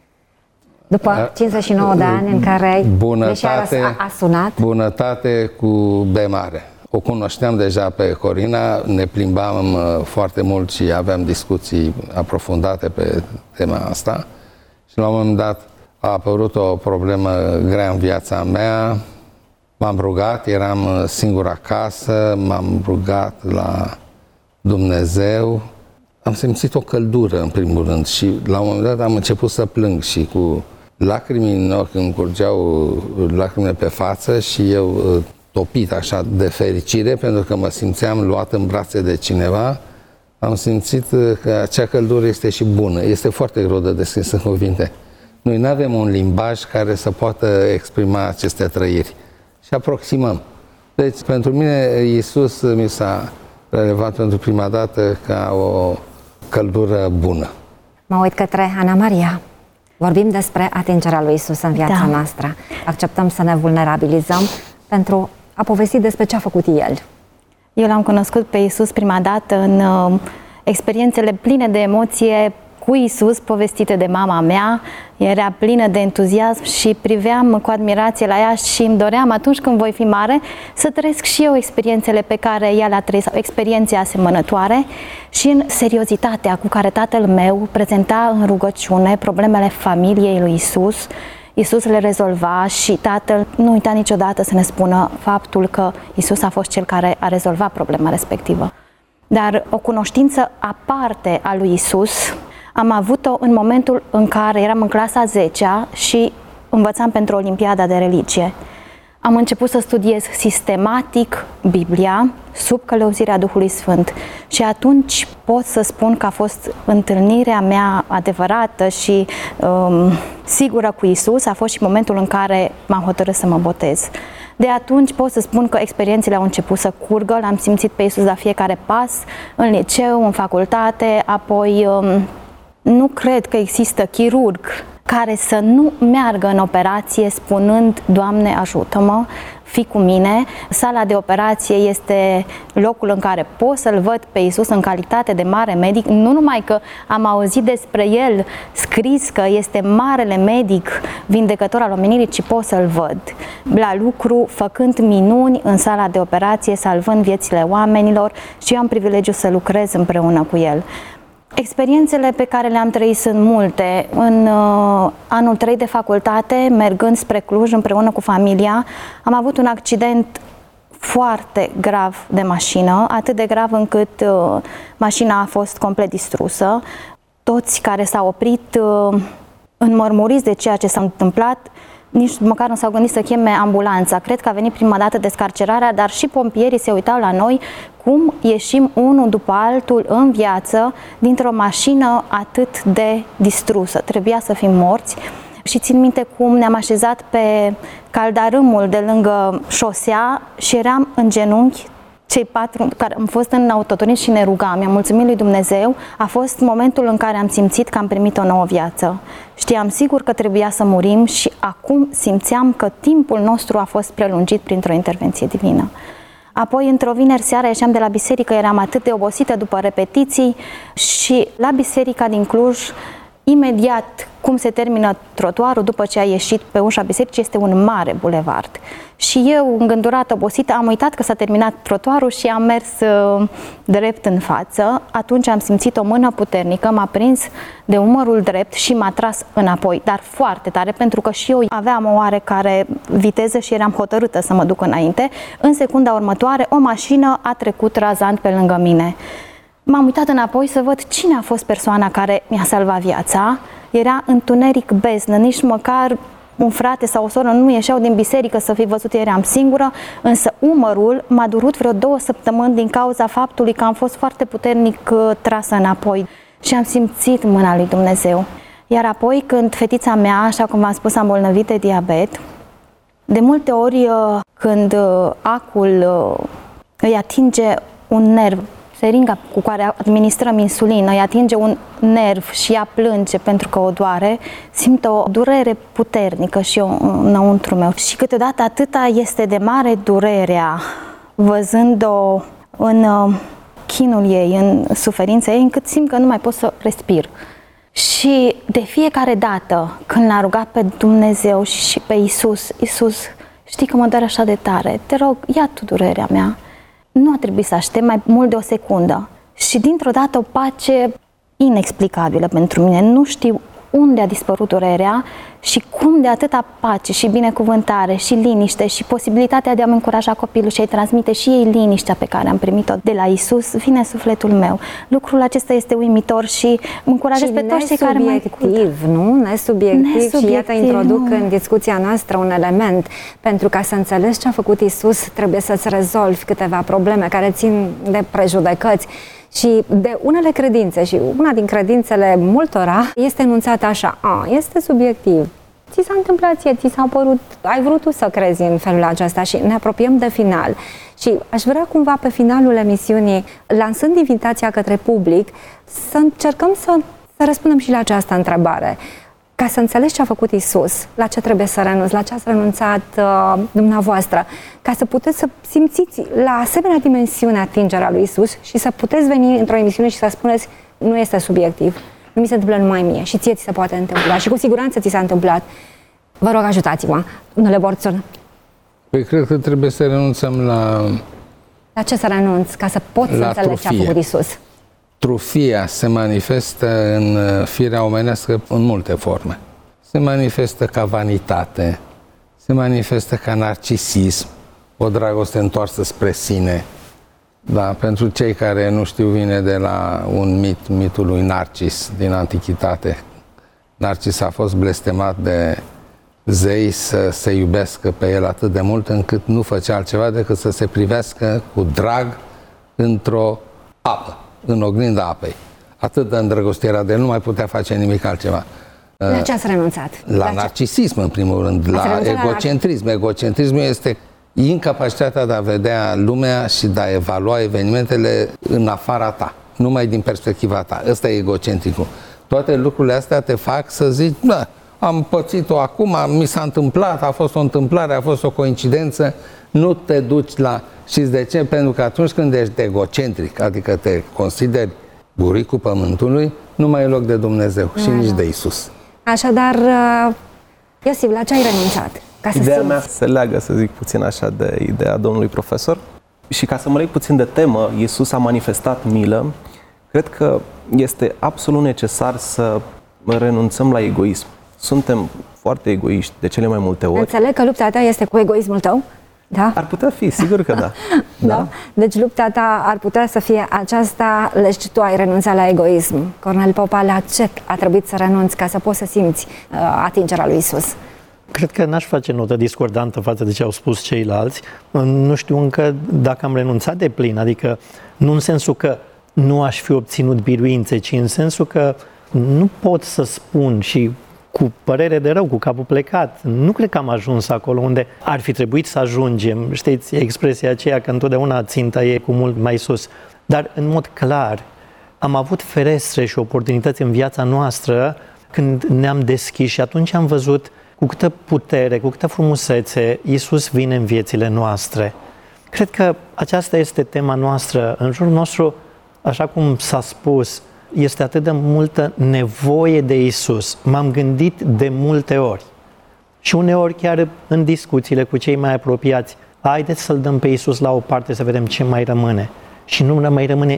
După 59 de ani în care Meșiară a sunat. Bunătate cu B mare. O cunoșteam deja pe Corina, ne plimbam foarte mult și aveam discuții aprofundate pe tema asta. Și la un moment dat a apărut o problemă grea în viața mea, M-am rugat, eram singur acasă, m-am rugat la Dumnezeu. Am simțit o căldură în primul rând și la un moment dat am început să plâng și cu lacrimi în ochi, îmi curgeau lacrimile pe față și eu topit așa de fericire pentru că mă simțeam luat în brațe de cineva. Am simțit că acea căldură este și bună. Este foarte greu de descris în cuvinte. Noi nu avem un limbaj care să poată exprima aceste trăiri. Și aproximăm. Deci, pentru mine, Iisus mi s-a relevat pentru prima dată ca o căldură bună. Mă uit către Ana Maria. Vorbim despre atingerea lui Iisus în viața noastră. Acceptăm să ne vulnerabilizăm pentru a povesti despre ce a făcut El. Eu l-am cunoscut pe Iisus prima dată în experiențele pline de emoție cu Iisus, povestite de mama mea. Era plină de entuziasm și priveam cu admirație la ea și îmi doream atunci când voi fi mare să trăiesc și eu experiențele pe care ea le-a trăit, experiențe asemănătoare, și în seriozitatea cu care tatăl meu prezenta în rugăciune problemele familiei lui Iisus. Iisus le rezolva și tatăl nu uita niciodată să ne spună faptul că Iisus a fost cel care a rezolvat problema respectivă. Dar o cunoștință aparte a lui Iisus am avut-o în momentul în care eram în clasa 10-a și învățam pentru Olimpiada de Religie. Am început să studiez sistematic Biblia sub călăuzirea Duhului Sfânt și atunci pot să spun că a fost întâlnirea mea adevărată și sigură cu Iisus. A fost și momentul în care m-am hotărât să mă botez. De atunci pot să spun că experiențele au început să curgă, l-am simțit pe Iisus la fiecare pas, în liceu, în facultate, apoi nu cred că există chirurg care să nu meargă în operație spunând: Doamne, ajută-mă, fii cu mine. Sala de operație este locul în care pot să-L văd pe Iisus în calitate de mare medic. Nu numai că am auzit despre El scris că este marele medic vindecător al omenirii, ci pot să-L văd la lucru, făcând minuni în sala de operație, salvând viețile oamenilor, și eu am privilegiul să lucrez împreună cu El. Experiențele pe care le-am trăit sunt multe. În anul 3 de facultate, mergând spre Cluj împreună cu familia, am avut un accident foarte grav de mașină, atât de grav încât mașina a fost complet distrusă. Toți care s-au oprit înmărmuriți de ceea ce s-a întâmplat, nici măcar nu s-au gândit să cheme ambulanța. Cred că a venit prima dată descarcerarea, dar și pompierii se uitau la noi cum ieșim unul după altul în viață dintr-o mașină atât de distrusă. Trebuia să fim morți. Și țin minte cum ne-am așezat pe caldarâmul de lângă șosea și eram în genunchi, cei 4 care am fost în autoturism, și ne rugam. Mi-am mulțumit lui Dumnezeu. A fost momentul în care am simțit că am primit o nouă viață. Știam sigur că trebuia să murim și acum simțeam că timpul nostru a fost prelungit printr-o intervenție divină. Apoi, într-o vineri seara, ieșeam de la biserică, eram atât de obosită după repetiții și la biserica din Cluj, imediat cum se termină trotuarul, după ce a ieșit pe ușa bisericii, este un mare bulevard. Și eu, îngândurată, obosită, am uitat că s-a terminat trotuarul și am mers drept în față. Atunci am simțit o mână puternică, m-a prins de umărul drept și m-a tras înapoi, dar foarte tare, pentru că și eu aveam o oarecare viteză și eram hotărâtă să mă duc înainte. În secunda următoare, o mașină a trecut razant pe lângă mine. M-am uitat înapoi să văd cine a fost persoana care mi-a salvat viața. Era întuneric beznă, nici măcar un frate sau o soră nu ieșeau din biserică să fi văzut, eram singură, însă umărul m-a durut vreo 2 săptămâni din cauza faptului că am fost foarte puternic trasă înapoi și am simțit mâna lui Dumnezeu. Iar apoi, când fetița mea, așa cum v-am spus, a îmbolnăvit de diabet, de multe ori când acul îi atinge un nerv, seringa cu care administrăm insulină îi atinge un nerv și ea plânge pentru că o doare, simt o durere puternică și eu înăuntru meu. Și câteodată atâta este de mare durerea văzând-o în chinul ei, în suferința ei, încât simt că nu mai pot să respir. Și de fiecare dată când l-a rugat pe Dumnezeu și pe Iisus, Iisus, știi că mă doare așa de tare, te rog, ia tu durerea mea. Nu a trebuit să aștept mai mult de o secundă. Și dintr-o dată o pace inexplicabilă pentru mine. Nu știu unde a dispărut durerea și cum de atâta pace și binecuvântare și liniște și posibilitatea de a-mi încuraja copilul și a-i transmite și ei liniștea pe care am primit-o de la Isus, vine în sufletul meu. Lucrul acesta este uimitor și încurajez pe toți cei care mă ascultă. Nu? Nesubiectiv. Și iată, introduc în discuția noastră un element. Pentru ca să înțelegi ce a făcut Isus, trebuie să-ți rezolvi câteva probleme care țin de prejudecăți și de unele credințe. Și una din credințele multora este enunțată așa: este subiectiv. Ți s-a întâmplat ție, ți s-a părut, ai vrut tu să crezi în felul acesta. Și ne apropiem de final. Și aș vrea cumva pe finalul emisiunii, lansând invitația către public, să încercăm să răspundem și la această întrebare. Ca să înțelegi ce a făcut Isus, la ce trebuie să renunți, la ce ați renunțat dumneavoastră, ca să puteți să simțiți la asemenea dimensiune atingerea lui Isus și să puteți veni într-o emisiune și să spuneți: nu este subiectiv, nu mi se întâmplă numai mie, și ție ți se poate întâmpla și cu siguranță ți s-a întâmplat. Vă rog, ajutați-mă, domnule Borțun. Păi cred că trebuie să renunțăm la... La ce să renunți, ca să poți să înțelegi ce a făcut Isus? Trufia se manifestă în firea omenească în multe forme. Se manifestă ca vanitate, se manifestă ca narcisism, o dragoste întoarsă spre sine. Da, pentru cei care nu știu, vine de la un mitul lui Narcis din Antichitate. Narcis a fost blestemat de zei să se iubească pe el atât de mult încât nu făcea altceva decât să se privească cu drag într-o apă, în oglinda apei. Atât de îndrăgostit era de el, nu mai putea face nimic altceva. La ce ați renunțat? La narcisism, în primul rând, la egocentrism. Egocentrismul este incapacitatea de a vedea lumea și de a evalua evenimentele în afara ta, numai din perspectiva ta. Ăsta e egocentricul. Toate lucrurile astea te fac să zici: da, am pățit-o acum, mi s-a întâmplat, a fost o întâmplare, a fost o coincidență. Nu te duci la... Știți de ce? Pentru că atunci când ești egocentric, adică te consideri buricul pământului, nu mai e loc de Dumnezeu și nici de Isus. Așadar, Iosif, la ce ai renunțat? Ideea mea se leagă, să zic puțin așa, de ideea domnului profesor. Și ca să mă leg puțin de temă, Iisus a manifestat milă. Cred că este absolut necesar să renunțăm la egoism. Suntem foarte egoiști de cele mai multe ori. Înțeleg că lupta ta este cu egoismul tău? Da? Ar putea fi, sigur că da. Da? Deci lupta ta ar putea să fie aceasta, deci tu ai renunțat la egoism. Cornel Popa, la ce a trebuit să renunți ca să poți să simți atingerea lui Isus? Cred că n-aș face notă discordantă față de ce au spus ceilalți. Nu știu încă dacă am renunțat de plin, adică nu în sensul că nu aș fi obținut biruințe, ci în sensul că nu pot să spun și cu părere de rău, cu capul plecat. Nu cred că am ajuns acolo unde ar fi trebuit să ajungem. Știți, expresia aceea că întotdeauna ținta e cu mult mai sus. Dar, în mod clar, am avut ferestre și oportunități în viața noastră când ne-am deschis și atunci am văzut cu câtă putere, cu câtă frumusețe Iisus vine în viețile noastre. Cred că aceasta este tema noastră. În jurul nostru, așa cum s-a spus, este atât de multă nevoie de Iisus. M-am gândit de multe ori. Și uneori chiar în discuțiile cu cei mai apropiați, haideți să-L dăm pe Iisus la o parte să vedem ce mai rămâne. Și nu mai rămâne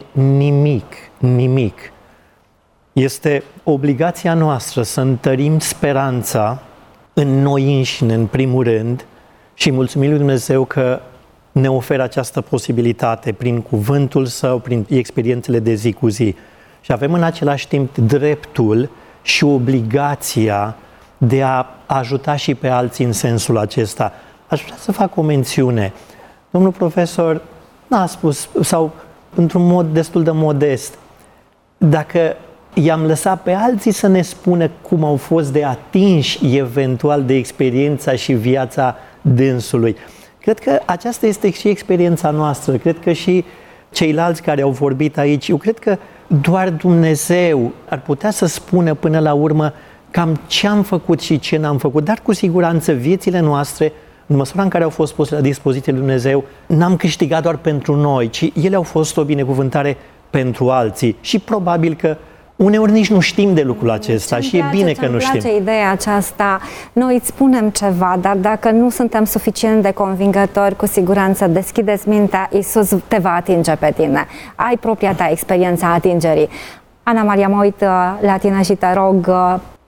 nimic. Este obligația noastră să întărim speranța în noi înșine, în primul rând, și mulțumim lui Dumnezeu că ne oferă această posibilitate prin cuvântul Său, prin experiențele de zi cu zi. Și avem în același timp dreptul și obligația de a ajuta și pe alții în sensul acesta. Aș vrea să fac o mențiune. Domnul profesor n-a spus, sau într-un mod destul de modest, dacă i-am lăsat pe alții să ne spună cum au fost de atinși eventual de experiența și viața dânsului. Cred că aceasta este și experiența noastră. Cred că și ceilalți care au vorbit aici, eu cred că doar Dumnezeu ar putea să spună până la urmă cam ce am făcut și ce n-am făcut, dar cu siguranță viețile noastre, în măsura în care au fost puse la dispoziție lui Dumnezeu, n-am câștigat doar pentru noi, ci ele au fost o binecuvântare pentru alții. Și probabil că uneori nici nu știm de lucrul acesta și e bine că nu știm. Îmi place ideea aceasta. Noi îți spunem ceva, dar dacă nu suntem suficient de convingători, cu siguranță deschideți mintea, Iisus te va atinge pe tine. Ai propria ta experiență a atingerii. Ana Maria, mă uit la tine și te rog,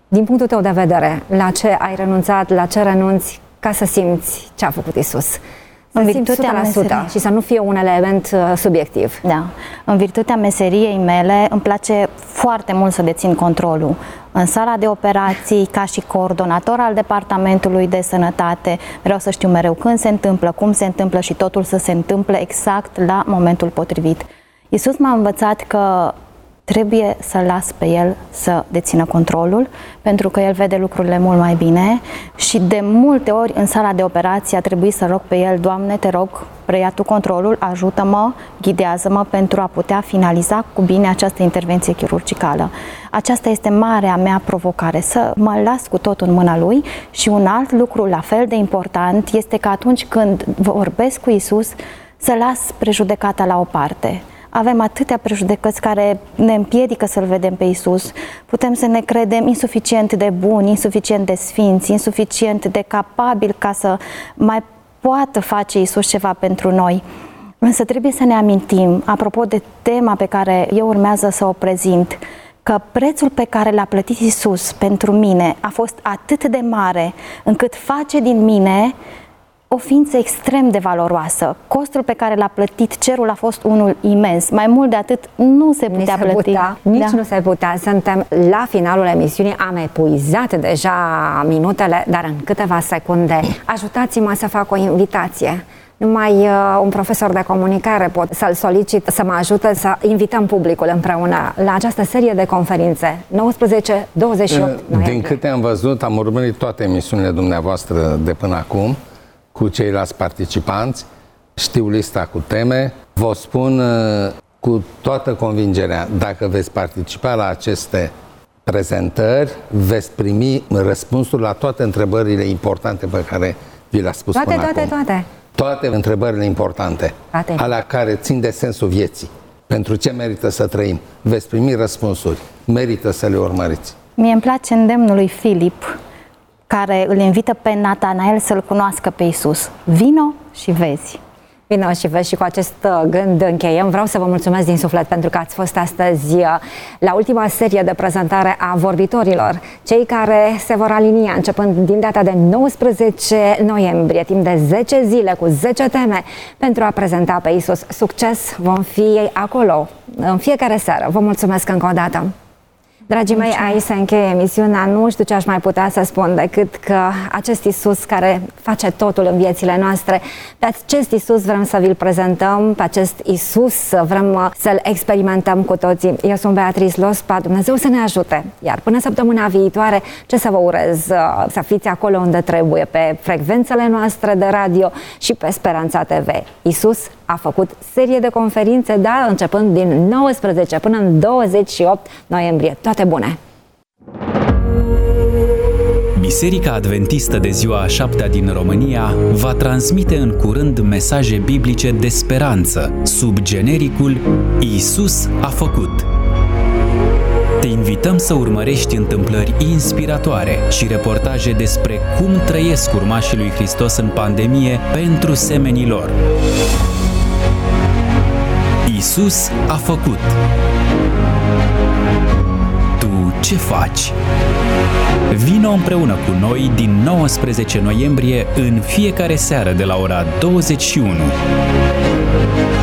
Din punctul tău de vedere, la ce ai renunțat, la ce renunți ca să simți ce a făcut Iisus? Să simți 100% și să nu fie un element subiectiv. Da. În virtutea meseriei mele îmi place foarte mult să dețin controlul. În sala de operații, ca și coordonator al Departamentului de Sănătate, vreau să știu mereu când se întâmplă, cum se întâmplă și totul să se întâmple exact la momentul potrivit. Iisus m-a învățat că trebuie să-L las pe El să dețină controlul, pentru că El vede lucrurile mult mai bine și de multe ori în sala de operație a trebuit să rog pe El: Doamne, te rog, preia Tu controlul, ajută-mă, ghidează-mă pentru a putea finaliza cu bine această intervenție chirurgicală. Aceasta este marea mea provocare, să mă las cu tot în mâna Lui. Și un alt lucru la fel de important este că atunci când vorbesc cu Iisus, să las prejudecata la o parte. Avem atâtea prejudecăți care ne împiedică să-L vedem pe Iisus. Putem să ne credem insuficient de buni, insuficient de sfinți, insuficient de capabili ca să mai poată face Iisus ceva pentru noi. Însă trebuie să ne amintim, apropo de tema pe care eu urmează să o prezint, că prețul pe care l-a plătit Iisus pentru mine a fost atât de mare încât face din mine o ființă extrem de valoroasă. Costul pe care l-a plătit cerul a fost unul imens. Mai mult de atât nu se putea plăti. Nici nu se putea. Suntem la finalul emisiunii, am epuizat deja minutele, dar în câteva secunde ajutați-mă să fac o invitație. Numai un profesor de comunicare pot să-l solicit să mă ajute să invităm publicul împreună la această serie de conferințe 19-28 noiembrie. Din câte am văzut, am urmărit toate emisiunile dumneavoastră de până acum cu ceilalți participanți, știu lista cu teme, vă spun cu toată convingerea, dacă veți participa la aceste prezentări, veți primi răspunsuri la toate întrebările importante pe care vi le-a spus până acum. Toate întrebările importante, alea care țin de sensul vieții. Pentru ce merită să trăim? Veți primi răspunsuri. Merită să le urmăriți. Mie îmi place îndemnul lui Filip, care îl invită pe Natanael să-L cunoască pe Iisus. Vino și vezi. Vino și vezi, și cu acest gând încheiem. Vreau să vă mulțumesc din suflet pentru că ați fost astăzi la ultima serie de prezentare a vorbitorilor, cei care se vor alinia începând din data de 19 noiembrie, timp de 10 zile cu 10 teme pentru a prezenta pe Iisus. Succes! Vom fi acolo în fiecare seară. Vă mulțumesc încă o dată! Dragii mei, aici se încheie emisiunea. Nu știu ce aș mai putea să spun decât că acest Iisus care face totul în viețile noastre, pe acest Iisus vrem să vi-l prezentăm, pe acest Iisus vrem să-l experimentăm cu toții. Eu sunt Beatrice Lospa, Dumnezeu să ne ajute. Iar până săptămâna viitoare, ce să vă urez? Să fiți acolo unde trebuie, pe frecvențele noastre de radio și pe Speranța TV. Iisus a făcut serie de conferințe, da, începând din 19 până în 28 noiembrie. Toate bune! Biserica Adventistă de ziua a 7-a din România va transmite în curând mesaje biblice de speranță sub genericul Iisus a făcut. Te invităm să urmărești întâmplări inspiratoare și reportaje despre cum trăiesc urmașii lui Hristos în pandemie pentru semenii lor. Iisus a făcut. Tu ce faci? Vino împreună cu noi din 19 noiembrie în fiecare seară de la ora 21.